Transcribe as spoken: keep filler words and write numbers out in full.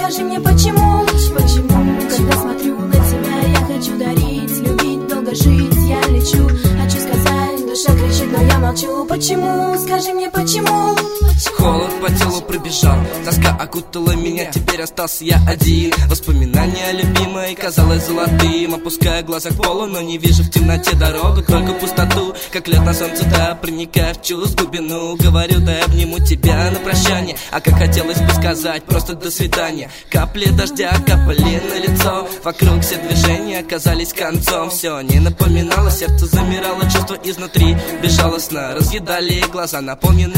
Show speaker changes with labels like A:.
A: скажи мне почему, почему, когда смотрю на тебя, я хочу дарить, любить, долго жить, я лечу, хочу сказать, душа кричит, но я молчу. Почему, скажи мне почему, почему?
B: Холод по телу пробежал, тоска окутала меня, теперь остался я один. Воспоминания любимой казалось золотым, опуская глаза к полу, но не вижу в темноте дорогу, только пустоту, как лед на солнце, да, проникая в чувств глубину. Говорю, да, обниму тебя на прощание, а как хотелось бы сказать просто до свидания. Капли дождя капали на лицо, вокруг все движения оказались концом. Все не напоминало, сердце замирало, чувства изнутри безжалостно разъедали глаза, наполнены